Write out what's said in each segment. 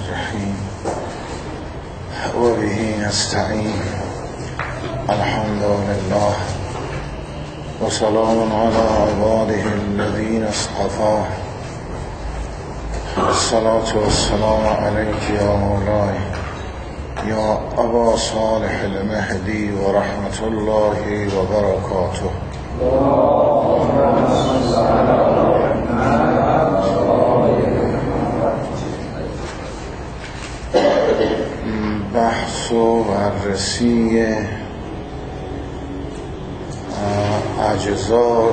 الرحيم وبه نستعين الحمد لله وسلام على عباده الذين اصطفاه الصلاة والسلام عليك يا مولاي يا أبا صالح المهدي ورحمة الله وبركاته. بحث و بررسی اجزاء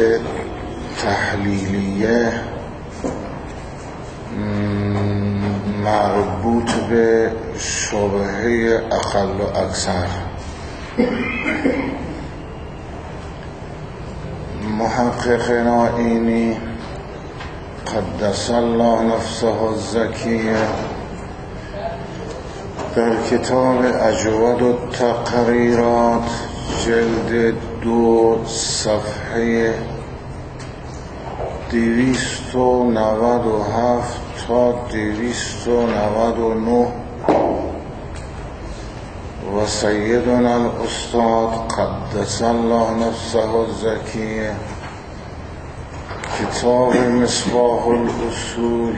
تحلیلیه مربوط به شبهه اقل و اکثر. محقق نائینی قدس الله نفسه الزکیه در کتاب اجود التقریرات جلد 2 صفحه 297 تا 299 و سیدنا الاستاد قدس الله نفسه الزکیه کتاب مصباح الاصول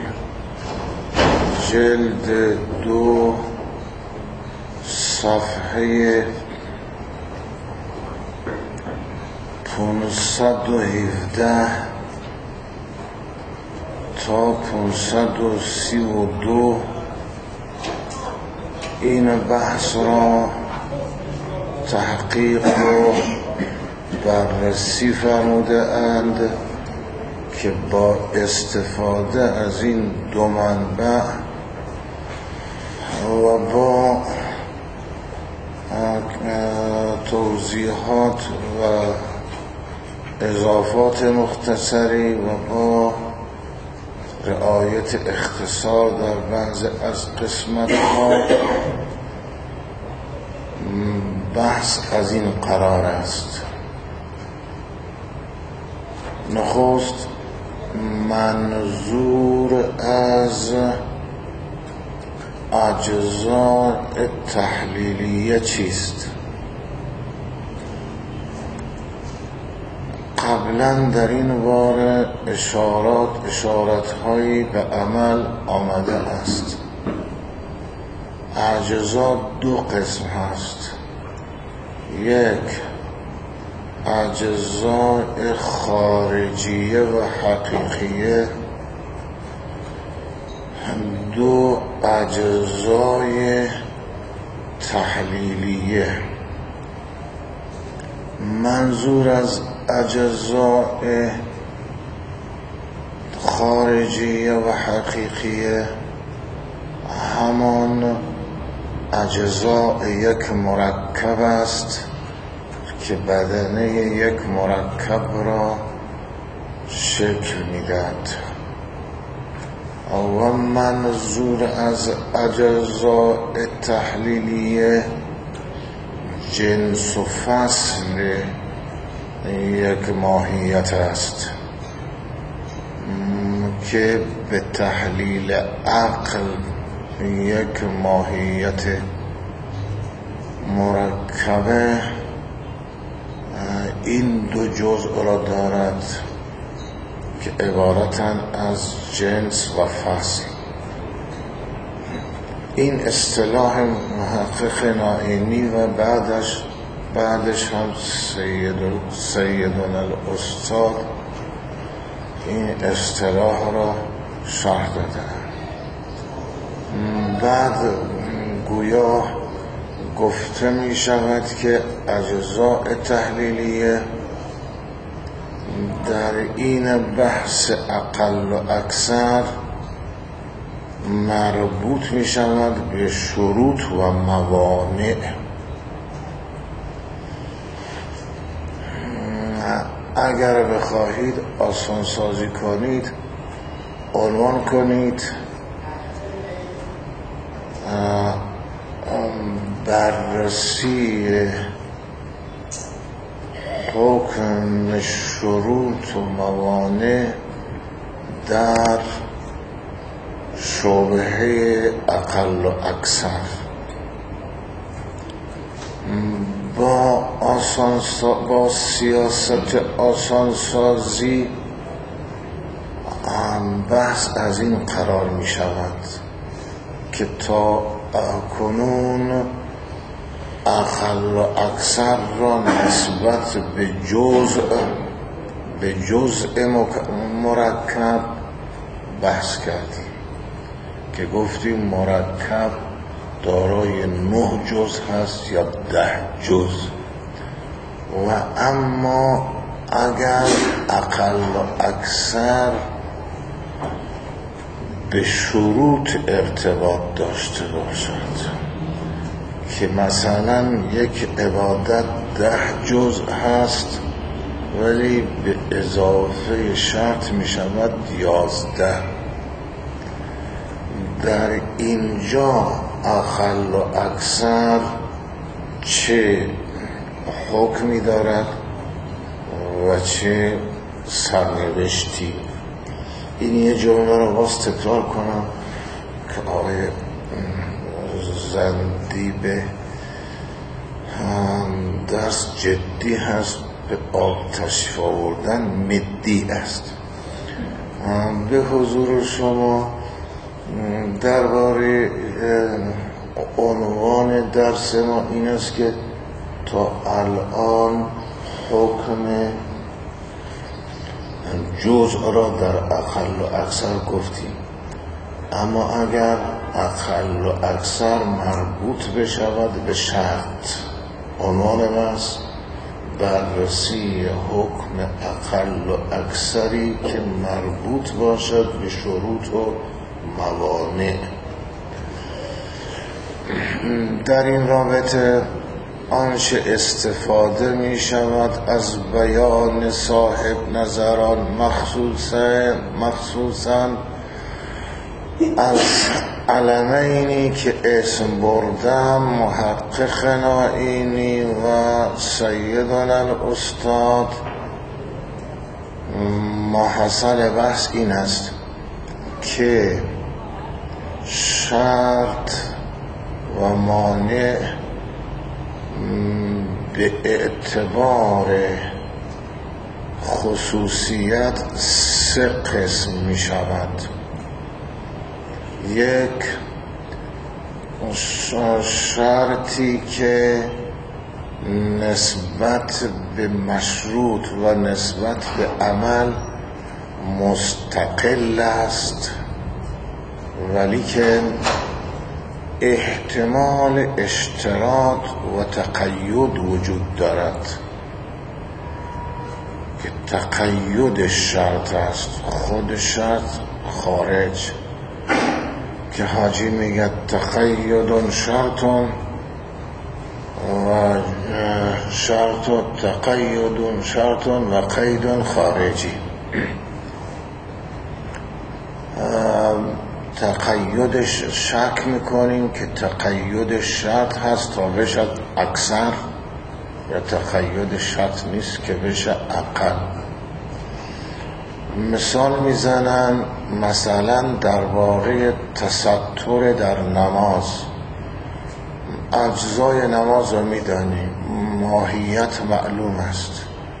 جلد 2 صفحه 517 تا 532 این بحث را تحقیق و بررسی فرموده اند که با استفاده از این دو منبع و با توضیحات و اضافات مختصری و با رعایت اختصار در بعض از قسمت‌ها بحث از این قرار است. نخست منظور از اجزاء تحلیلیه چیست؟ قبلا در این باره اشارت‌هایی به عمل آمده است. اجزا دو قسم هست. یک اجزاء خارجیه و حقیقیه، دو اجزای تحلیلیه. منظور از اجزاء خارجیه و حقیقیه همان اجزاء یک مرکب است که بدنه یک مرکب را شکل میدهد. و منظور از اجزاء تحلیلیه جنس و فصل یک ماهیت است که به تحلیل عقل یک ماهیت مرکبه این دو جزء را دارد که عبارتند از جنس و فصل. این اصطلاح محقق نائینی و بعدش هم سیدنا الاستاد این اصطلاح را شرح دادند. بعد گویا گفته می شود که اجزاء تحلیلیه در این بحث اقل و اکثر مربوط می شود به شروط و موانع. اگر بخواهید آسان سازی کنید عنوان کنید بررسی حکم شروط و موانع در شبهه اقل و اکثر با سیاست آسانسازی بحث از این قرار می شود که تا کنون اقل و اکثر را نسبت به جزء مرکب بحث کردیم که گفتیم مرکب دارای 9 جزء هست یا 10 جزء و اما اگر اقل و اکثر به شروط ارتباط داشته باشد که مثلا یک عبادت 10 جزء هست ولی به اضافه شرط می شود 11. در اینجا اقل و اکثر چه حکمی دارد و چه سرنوشتی؟ این یه جمله رو باز تکرار کنم که آقای زندیبه درس جدی هست، به آب تشریف آوردن مدی است. به حضور شما درباره عنوان درس ما این است که تا الان حکم جزء را در اقل و اکثر گفتیم، اما اگر اقل و اکثر مربوط بشود به شرط، عنوان ما است بررسی حکم اقل و اکثری که مربوط باشد به شروط و موانع. در این رابطه آنچه استفاده می شود از بیان صاحب نظران مخصوصاً از علمینی که اسم بردم، محقق نائینی و سیدنا الاستاد، محصل بحث این است که شرط و مانع به اعتبار خصوصیت 3 قسم می شود. یک، شرطی که نسبت به مشروط و نسبت به عمل مستقل است ولی که احتمال اشتراط و تقید وجود دارد که تقید شرط است، خود شرط خارج، که حاجی میگه تقید شرط و شرط تقید شرط و قید خارجی. تقیدش شک میکنیم که تقید شرط هست تا بشه اکثر، یا تقید شرط نیست که بشه اقل. مثال میزنن، مثلا درباره تستر در نماز. اجزای نماز رو میدانیم، ماهیت معلوم است.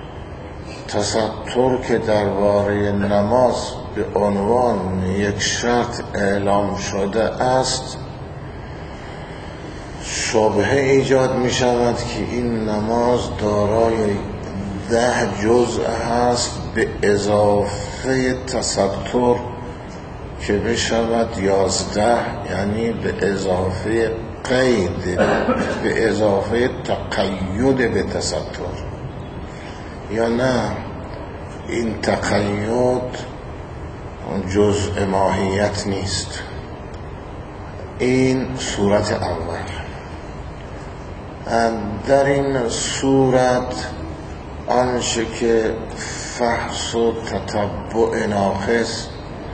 تستر که درباره نماز به عنوان یک شرط اعلام شده است، شبهه ایجاد می شود که این نماز دارای 10 جزء هست به اضافه تستر که بشود 11، یعنی به اضافه قید، به اضافه تقید به تستر. یا نه، این تقید جزء ماهیت نیست. این صورت اول. در این صورت آنچه که فحص و تتبع ناقص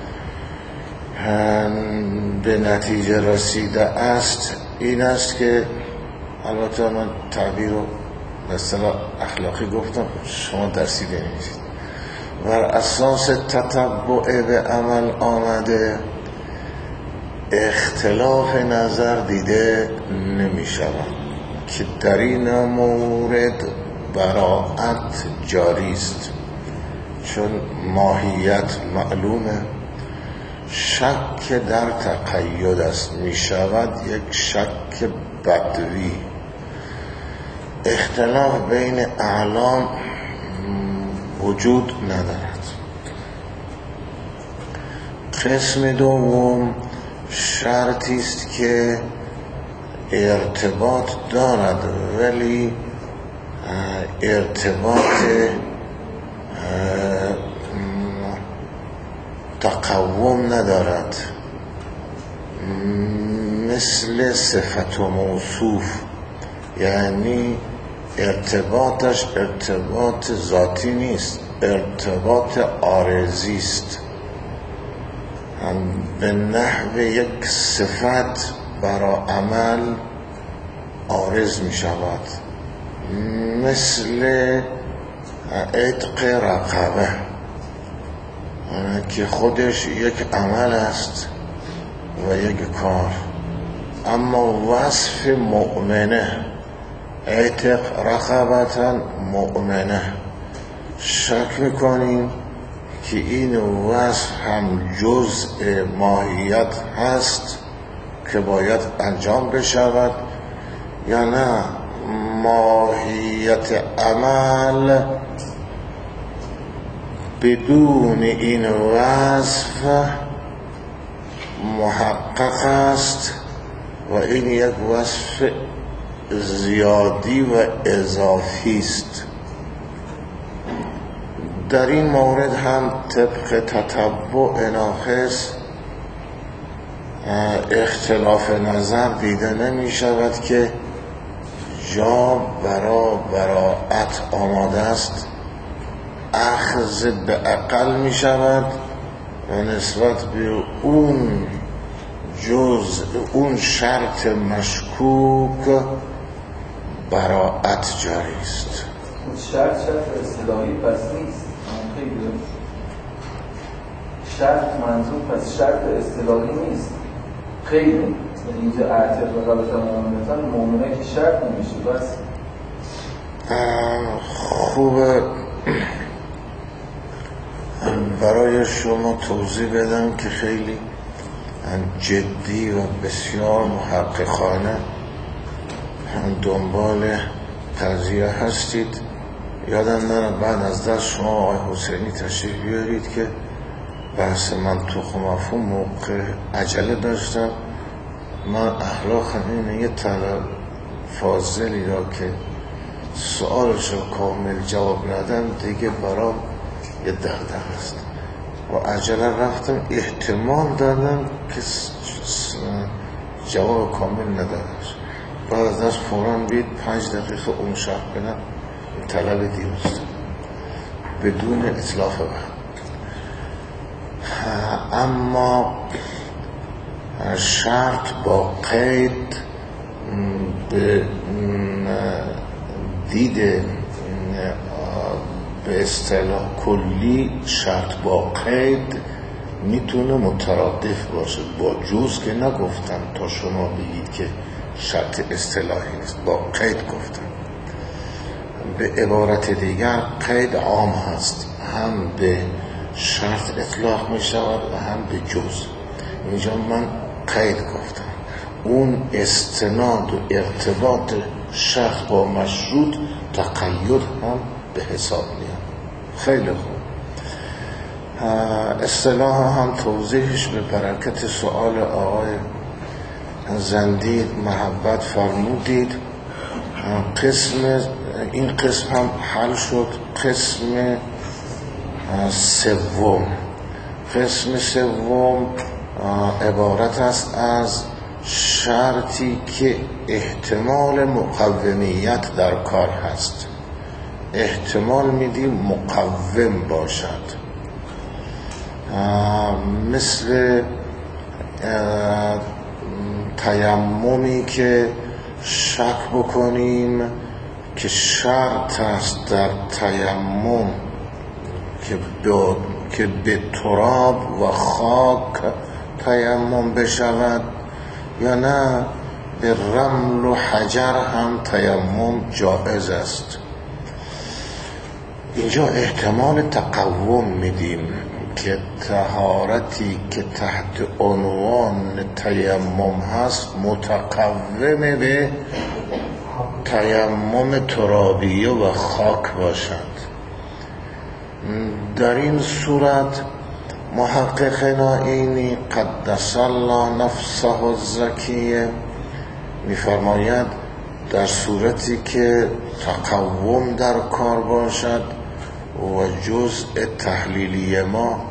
به نتیجه رسیده است این است که، البته من تعبیر رو به اصطلاح اخلاقی گفتم، شما درسی بنویسید، بر اساس تتبع به عمل آمده اختلاف نظر دیده نمی شود که در این مورد براءت جاری است، چون ماهیت معلومه. شک در تقید است، می شود یک شک بدوی. اختلاف بین اعلام وجود ندارد. قسم دوم شرطی است که ارتباط دارد ولی ارتباط تقوم ندارد، مثل صفت و موصوف، یعنی ارتباطش ارتباط ذاتی نیست، ارتباط عارضی است. به نحو یک صفت برای عمل عارض می شود، مثل عتق رقبه که خودش یک عمل است و یک کار، اما وصف مؤمنه، عتق رقبتا مؤمنه، شک میکنیم که این وصف هم جزء ماهیت هست که باید انجام بشود یا نه ماهیت عمل بدون این وصف محقق است و این یک وصف زیادی و اضافی است. در این مورد هم طبق تتبع ناقص اختلاف نظر دیده نمی شود که جا برای براءت آماده است، اخذ به اقل می شود و نسبت به اون شرط مشکوک براءت جاری است. شرط اصطلاحی پس نیست، شرط منظور پس شرط اصطلاحی نیست، خیلی اینجا اعتقاد و غلط مؤمنه که شرط نمیشه. بس خوبه برای شما توضیح بدم که خیلی جدی و بسیار محققانه دنبال قضیه هستید. یادم نره بعد از درس شما آقای حسینی تشریف بیارید که بحث منطق و مفهوم موقع عجله داشتم. من اخلاق همینه، یه طلب فاضلی را که سؤالش رو کامل جواب ندم دیگه برام یه دغدغه است و عجله رفتم، احتمال دادم که جواب کامل نداشت. بعد از درس فوراً بید 5 دقیقه اون شرح کنم طلب دیروست بدون اطلاف وقت. اما شرط با قید به دید به اصطلاح کلی شرط با قید میتونه مترادف باشه با جز که نگفتم تا شما بگید که شرط اصطلاحی نیست، با قید گفتم. به عبارت دیگر قید عام هست، هم به شرط اطلاق می شود و هم به جز. اینجا من قید گفتم، اون استناد و ارتباط شرط با مشروط تقید هم به حساب میاد. خیلی خوب. اصطلاح هم توضیحش به برکت سؤال آقای زندی محبت فرمودید. این قسم هم حل شد. قسم سوم عبارت است از شرطی که احتمال مقومیت در کار هست، احتمال میدیم مقوم باشد، مثل تیممی که شک بکنیم که شرط است در تیمم که به تراب و خاک تیمم بشود یا نه به رمل و حجر هم تیمم جایز است. اینجا احتمال تقوم میدیم که طهارتی که تحت عنوان تیمم هست متقوم به تیمم ترابیه و خاک باشد. در این صورت محقق نائینی قدس الله نفسه الزکیه می‌فرماید در صورتی که تقوم در کار باشد و جزء تحلیلی ما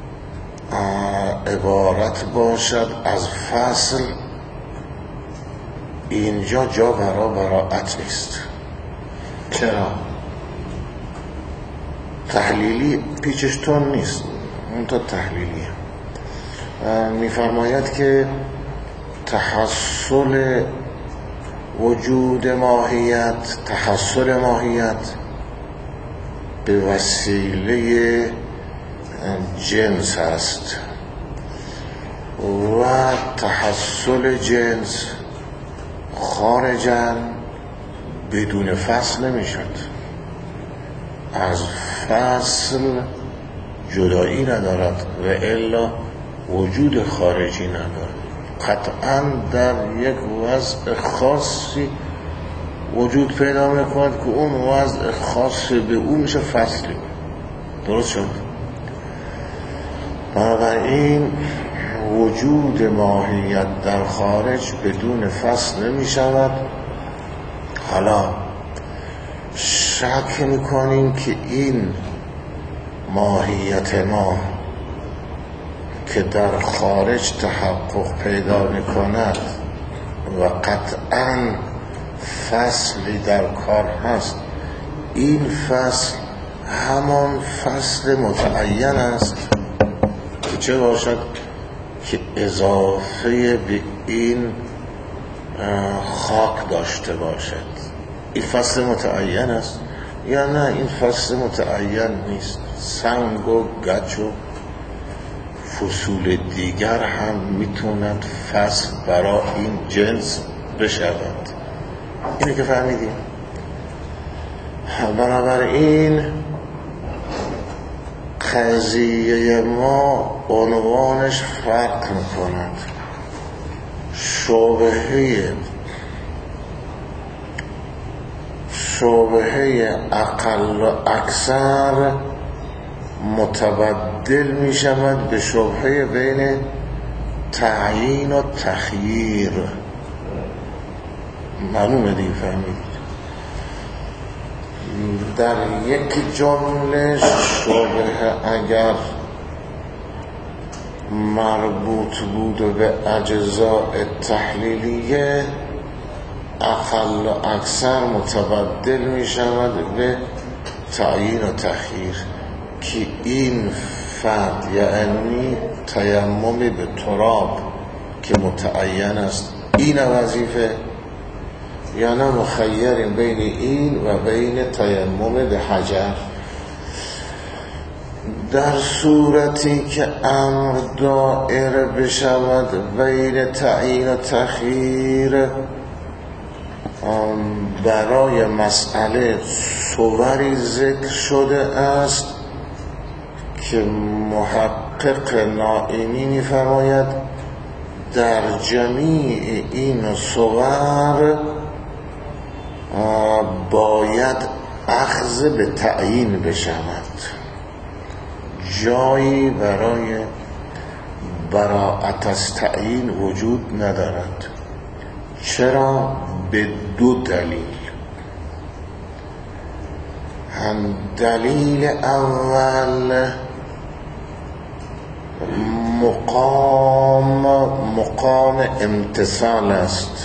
عبارت باشد از فصل، اینجا جا برای براءت نیست. چرا؟ تحلیلی پیچشتون نیست، اون تا تحلیلیه. میفرماید که تحصل وجود ماهیت، تحصل ماهیت به وسیله جنس است و تحصل جنس خارجاً بدون فصل نمیشد. از فصل جدایی ندارد و الا وجود خارجی ندارد. قطعاً در یک وضع خاصی وجود پیدا میکند که اون وضع خاص به اون میشه فصلی. درست شد؟ بنابراین وجود ماهیت در خارج بدون فصل نمیشود. حالا شک میکنیم که این ماهیت ما که در خارج تحقق پیدا میکند و قطعاً فصلی در کار هست، این فصل همان فصل متعین است که چه باشد که اضافه به این خاک داشته باشد. این فصل متعین است یا نه این فصل متعین نیست. سنگ و گچ و فصول دیگر هم میتونند فصل برای این جنس بشوند. اینه که فهمیدیم. بنابراین قضیه ما عنوانش فرق میکند. شبهه اقل و اکثر متبدل می شود به شبهه بین تعیین و تخییر. معلومه دیگه، فهمید؟ در یک جمله شبهه اگر مربوط بود به اجزاء تحلیلیه، اقل و اکثر متبدل می شود به تعیین و تخییر که این فرد یعنی تیمم به تراب که متعین است این وظیفه، یا نه مخیر بین این و بین تیمم به حجر. در صورتی که امر دائر بشود بین تعیین و تخییر، برای مسئله صوری ذکر شده است که محقق نائینی می‌فرماید در جمیع این صور باید اخذ به تعیین بشود. جایی برای براءت از تعیین وجود ندارد. چرا؟ به دو دلیل. هم دلیل اول مقام امتثال است.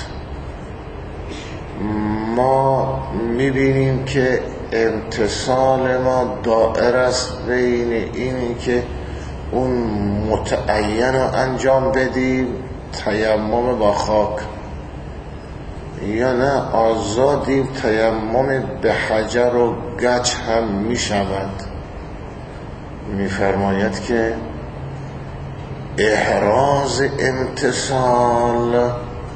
ما میبینیم که امتثال ما دائر است بین اینی که اون متعین رو انجام بدیم تیمم با خاک، یا نه آزادیم تیمم به حجر و گچ هم می شود. می فرماید که احراز امتصال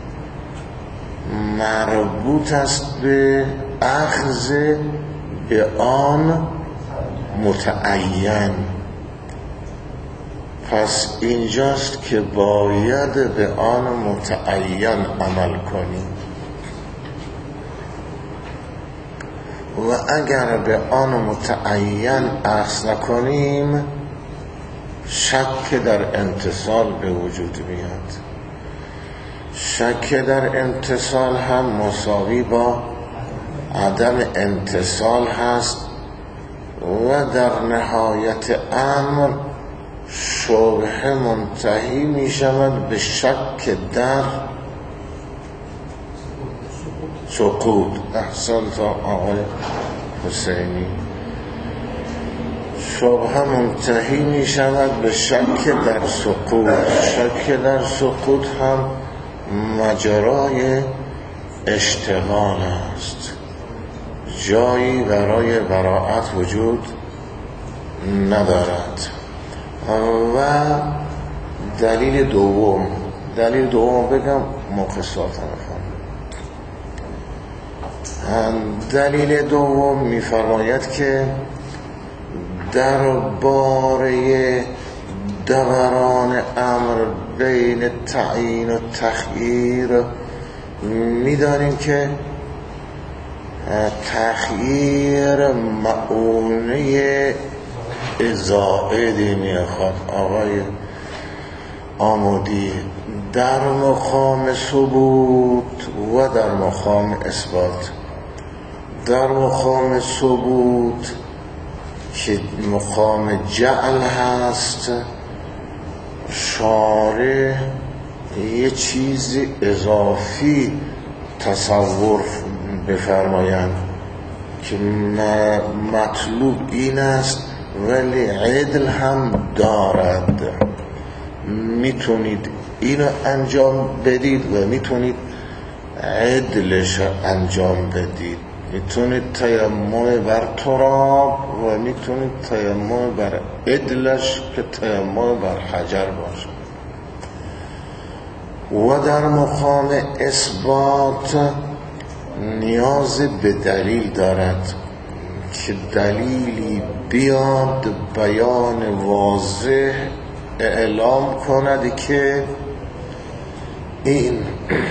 مربوط است به اخذ به آن متعین. پس اینجاست که باید به آن متعین عمل کنیم و اگر به آن متعین اخذ نکنیم شک در امتصال به وجود میاد. شک در امتصال هم مساوی با عدم امتصال هست و در نهایت امر شبهه منتهی می شود به شک در سقوط. احسنت آقای حسینی. شبهه منتهی می شود به شک در سقوط. شک در سقوط هم مجرای اشتغال است، جایی برای براءت وجود ندارد. و دلیل دوم بگم مقصات دلیل دوم می‌فرماید که درباره دوران امر بین تعیین و تخییر می‌دانیم که تخییر معونه زائدی میخواد. آقای آمودی در مقام ثبوت و در مقام اثبات. در مقام ثبوت که مقام جعل هست، شارع یه چیز اضافی تصور بفرمایند که مطلوب این است ولی عدل هم دارد. میتونید اینو انجام بدید و میتونید عدلش انجام بدید. میتونید تیمم بر تراب و میتونید تیمم بر عدلش که تیمم بر حجر باشه. و در مقام اثبات نیاز به دلیل دارد که دلیلی بیاد بیان واضح اعلام کند که این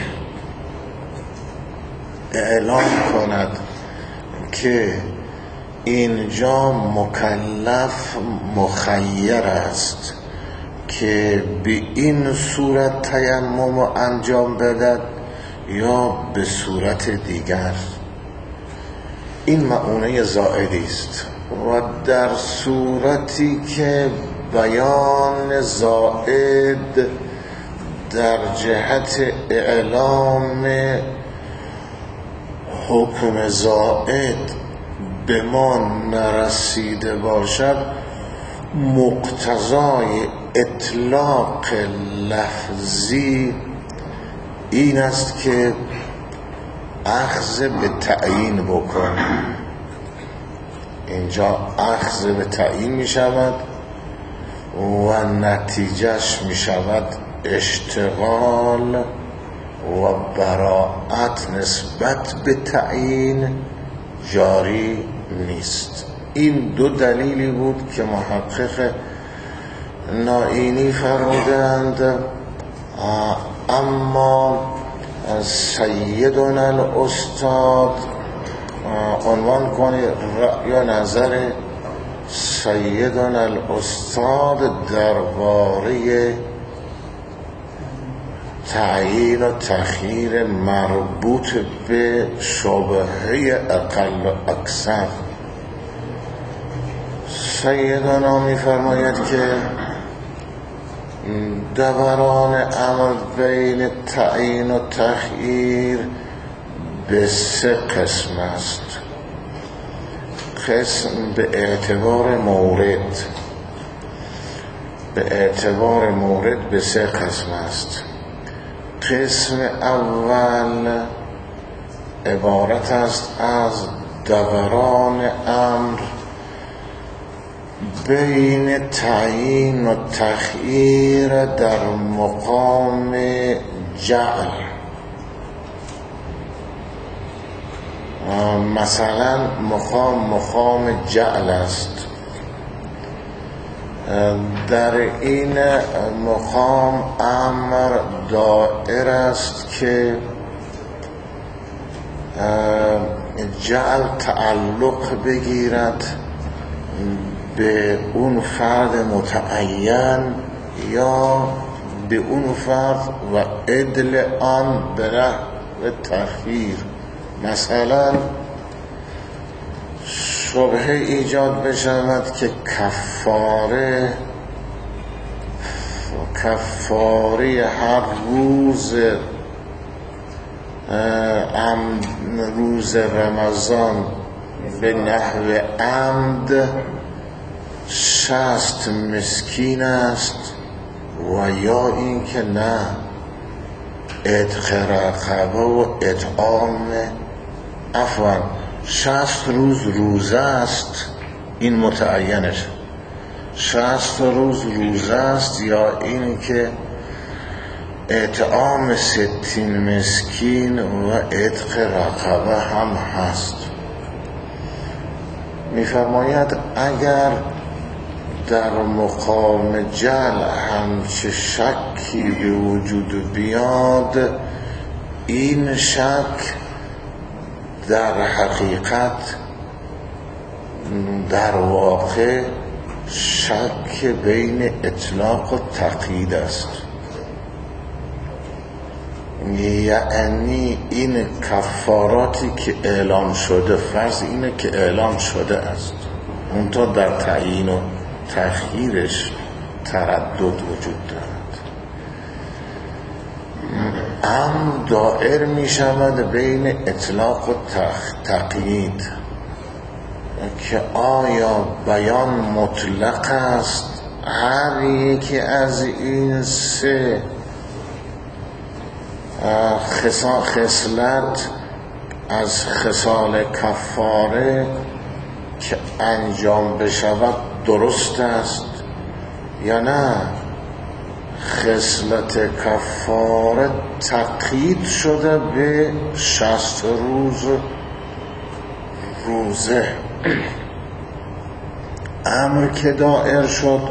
اعلام کند که اینجا مکلف مخیر است که به این صورت تیمم انجام بدهد یا به صورت دیگر. این معونه زائدی است و در صورتی که بیان زائد در جهت اعلام حکم زائد به ما نرسیده باشد، مقتضای اطلاق لفظی این است که اخذ به تعیین بکنیم. اینجا اخذ به تعیین می شود و نتیجهش می شود اشتغال و براءت نسبت به تعیین جاری نیست. این دو دلیلی بود که محقق نائینی فرمودند. اما سیدنا الاستاد عنوان کنی رأی و نظر سیدنا الاستاد درباره تعیین و تخییر مربوط به شبهه اقل و اکثر. سیدنا می فرماید که دوران امر بین تعیین و تخییر به 3 قسم است. قسم به اعتبار مورد به 3 قسم است. قسم اول عبارت است از دوران امر بین تعیین و تخییر در مقام جعل. مثلا مقام جعل است. در این مقام امر دائر است که جعل تعلق بگیرد به اون فرد متعین یا به اون فرد و عدل آن به نحو تخییر. مثلا شبهه ایجاد بشود که کفاره هر روز رمضان به نحو عمد 60 مسکین است و یا این که نه عتق رقبه و اطعام 60 روز روزه است. این متعینش 60 روز روزه است یا این که اطعام 60 مسکین و عتق رقبه هم هست. می‌فرماید اگر در مقام جعل همچه شکی به وجود بیاد، این شک در حقیقت در واقع شک بین اطلاق و تقیید است. یعنی این کفاراتی که اعلام شده، فرض اینه که اعلام شده است، اونطور در تعیین و تخییرش تردد وجود دارد. دائر می شود بین اطلاق و تقیید که آیا بیان مطلق است، هر یکی از این سه خصلت از خصال کفاره که انجام بشود درست است، یا نه خصلت کفاره تقیید شده به 60 روز روزه. امر که دائر شد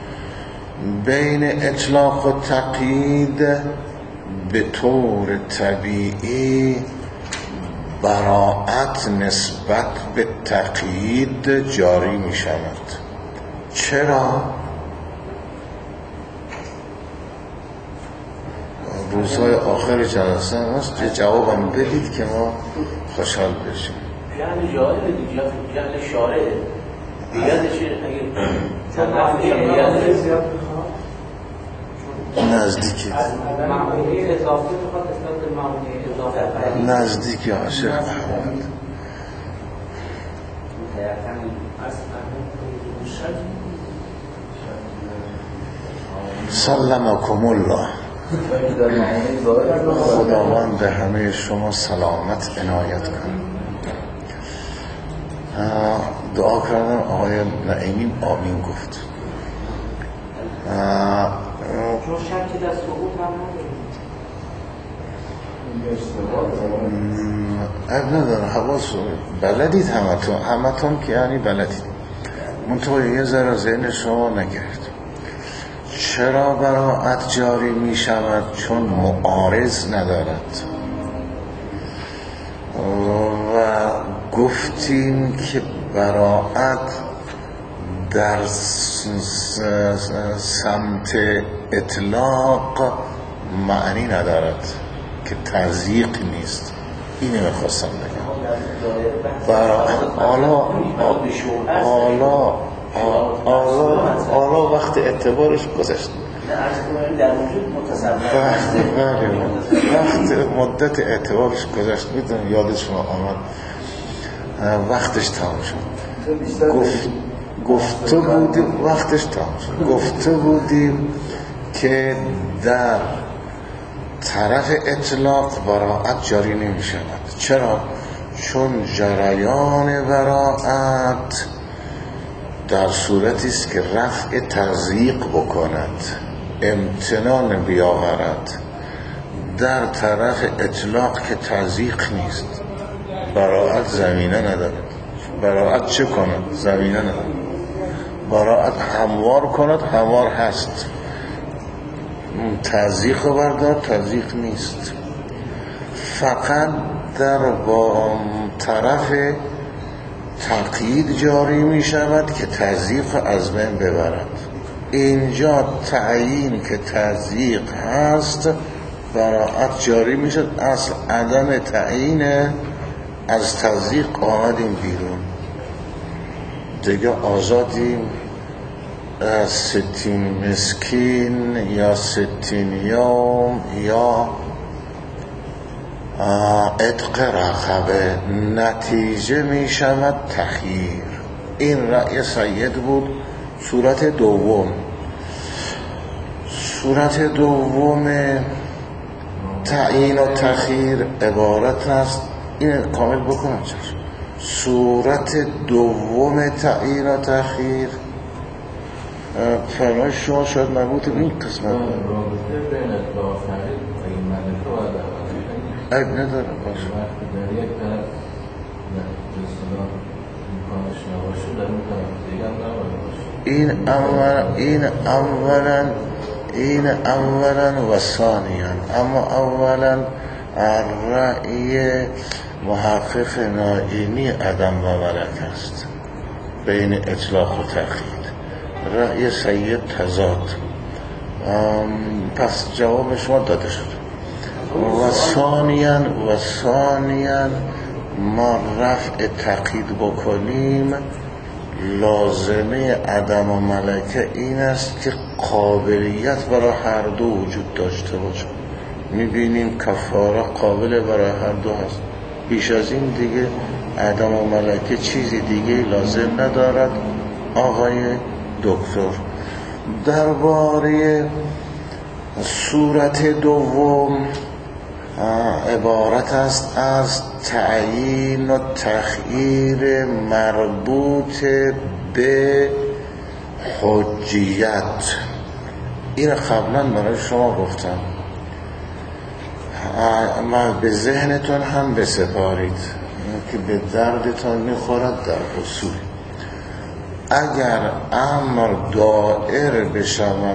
بین اطلاق و تقیید، به طور طبیعی براءت نسبت به تقیید جاری می شود. چرا؟ روزهای آخر جلسه هست، یه جوابم بدید که ما خوشحال بشیم. جهل جاهل دیگه، جهل شارعه بیادش نزدیکی معمولی اضافه میخواد نسبت به معمولی اضافه نزدیکی عاشق احمد. سلمکم الله. خداوند به همه شما سلامت عنایت کنه. دعا کردم آقای نعیمی آمین گفت. چون شکی در سقوط هم اب نداره، حواس بلدید همتون که یعنی بلدید، منطقه یه ذره ذهن شما نگرد. چرا براءت جاری می شود؟ چون معارض ندارد. و گفتیم که براءت در سمت اطلاق معنی ندارد که تضییق نیست. اینه میخواستم بگم. حالا وقت اعتبارش گذشت، وقت مدت اعتبارش گذشت، میدونم یاد شما آمد، وقتش تمام شد. گفته بودیم که در طرف اطلاق براءت جاری نمی شود. چرا؟ چون جریان براءت در صورتی است که رفع تضییق بکند، امتنان بیاورد در طرف اطلاق که تضییق نیست، براءت زمینه ندارد. براءت چه کند؟ زمینه ندارد. براءت هموار کند، هموار هست. تضییق بردار، تضییق نیست. فقط در با طرف تقیید جاری می شود که تضییق از بین ببرد. اینجا تعیین که تضییق هست، براءت جاری می شد. اصل عدم تعیین، از تضییق آمدیم بیرون دیگه، آزادیم. 60 مسکین یا 60 یوم یا عتق رقبه، نتیجه می شود تخییر. این رأی سید بود. صورت دوم تعیین و تخییر عبارت است. این کامل بکنم. صورت دوم تعیین و تخییر فرمایش شما شاید مربوط به این قسمت رابطه بین اطلاق فقید و این ملکه باید عیب نداره باشه. وقتی در یک طرف جسدان امکانش نباشه، در اون طرف دیگه هم نباید باشه. این اولا و ثانیا. اما اولا رأی محقق نائینی عدم و ملک است بین اطلاق و تقیید. رأی سید تضاد. پس جواب شما داده شد. و ثانیا ما رفع تقیید بکنیم، لازمه عدم و ملکه این است که قابلیت برای هر دو وجود داشته باشه. میبینیم کفاره قابل برای هر دو هست. بیش از این دیگه عدم و ملکه چیزی دیگه لازم ندارد. آقای دکتر درباره صورت دوم عبارت است از تعیین و تخییر مربوط به حجیت. این قبلا برای شما گفتم، ما به ذهنتون هم بسپارید که به دردتان میخورد. در اصول اگر امر دائر بشود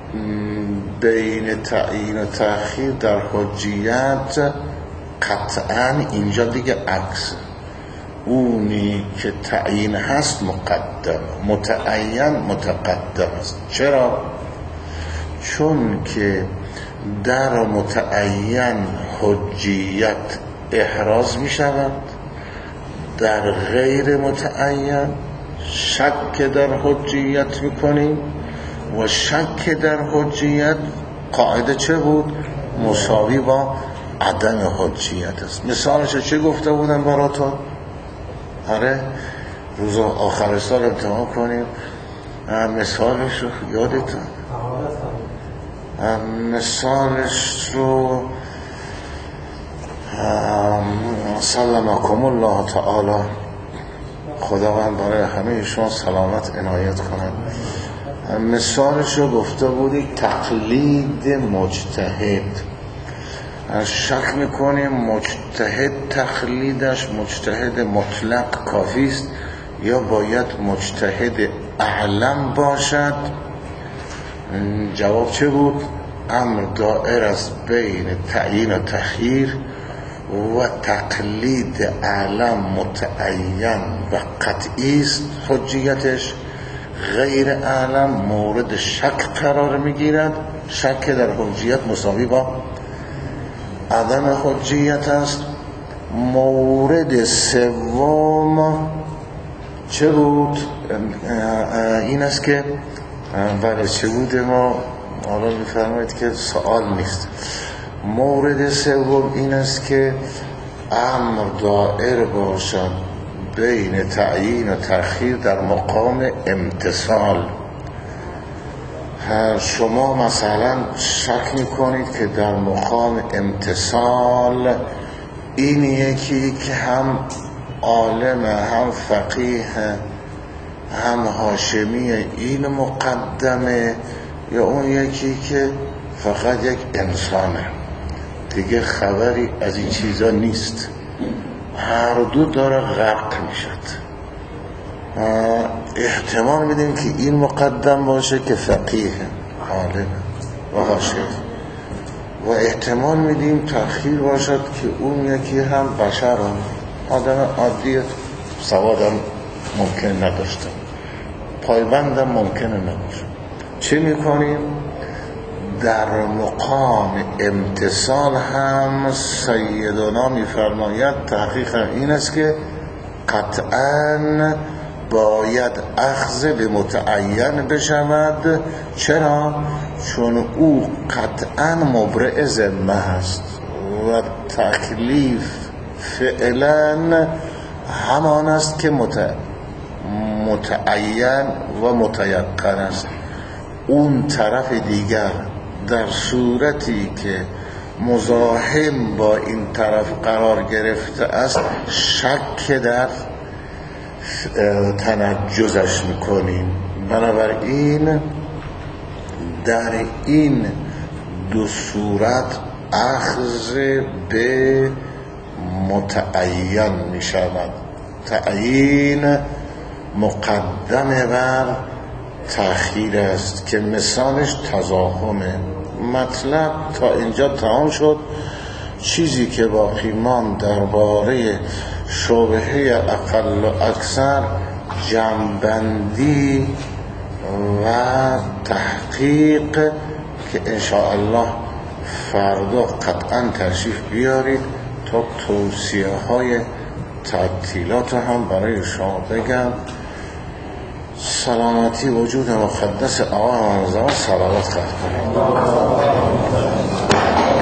بین تعیین و تأخیر در حجیت، قطعا اینجا دیگه عکس اونی که تعیین هست مقدم، متعین متقدم است. چرا؟ چون که در متعین حجیت احراز می شود، در غیر متعین شک در حجیت می کنیم و شک در حجیت قاعده چه بود؟ مساوی با عدم حجیت است. مثالش چه گفته بودم براتون؟ آره روز آخر سال امتحان کنیم. مثالش رو یادتون؟ مثالش رو سلمکم الله تعالی، خداوند برای همه شما سلامت عنایت کنند. مثالش رو گفته بودی تقلید مجتهد. شک میکنیم مجتهد تقلیدش مجتهد مطلق کافی است یا باید مجتهد اعلم باشد؟ جواب چه بود؟ امر دائر است بین تعیین و تخییر و تقلید اعلم متعین و قطعی است حجیتش، غیر اعلم مورد شک قرار میگیرد. شک در حجیت مساوی با عدم حجیت است. مورد سوم چه بود؟ این است که بله چه بوده؟ ما حالا میفرمایید که سوال نیست. مورد سوم این است که امر دائر باشد بین تعیین و تأخیر در مقام امتصال. شما مثلا شک میکنید که در مقام امتصال این یکی که هم عالم هم فقیه هم هاشمی این مقدمه یا اون یکی که فقط یک انسانه دیگه خبری از این چیزا نیست، هر دو داره غرق میشد. احتمال میدیم که این مقدم باشه که فقیه عالم و هاشم، و احتمال میدیم تأخیر باشد که اون یکی هم بشر آدم عادی سوادم ممکن نداشته، پایبندم ممکنه نباشه. چه میکنیم؟ در مقام امتصال هم سیدنا میفرماید تحقیق این است که قطعاً باید اخذ به متعین بشود. چرا؟ چون او قطعاً مبرئ ذمه هست و تکلیف فعلاً همان است که متعین و متیقن است. اون طرف دیگر در صورتی که مزاحم با این طرف قرار گرفته است شک در تنجزش میکنیم. بنابراین در این دو صورت اخذ به متعین میشود. تعیین مقدم بر تأخیر است که مثالش تضاهمه. مطلب تا اینجا تمام شد. چیزی که باقی ماند درباره شبهه اقل و اکثر جمع‌بندی و تحقیق که انشاءالله فردا قطعا تشریف بیارید تا توصیه های تعطیلات هم برای شما بگم. سلامتی وجود مقدس آقا منظر صلوات خواهد کنید.